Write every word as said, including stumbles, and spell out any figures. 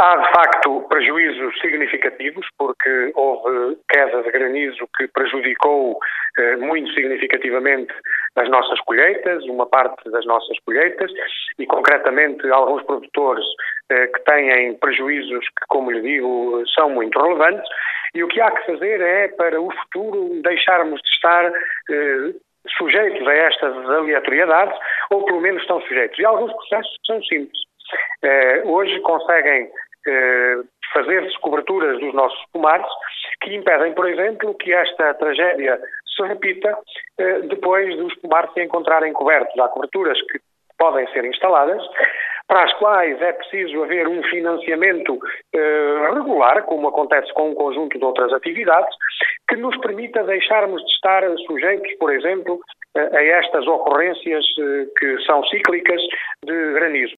Há, de facto, prejuízos significativos, porque houve queda de granizo que prejudicou eh, muito significativamente as nossas colheitas, uma parte das nossas colheitas, e concretamente alguns produtores eh, que têm prejuízos que, como lhe digo, são muito relevantes, e o que há que fazer é, para o futuro, deixarmos de estar eh, sujeitos a estas aleatoriedades, ou pelo menos estão sujeitos. E alguns processos são simples. Eh, hoje conseguem eh, fazer-se coberturas dos nossos pomares que impedem, por exemplo, que esta tragédia se repita eh, depois dos pomares se encontrarem cobertos. Há coberturas que podem ser instaladas, para as quais é preciso haver um financiamento eh, regular, como acontece com um conjunto de outras atividades, que nos permita deixarmos de estar sujeitos, por exemplo, a estas ocorrências eh, que são cíclicas de granizo.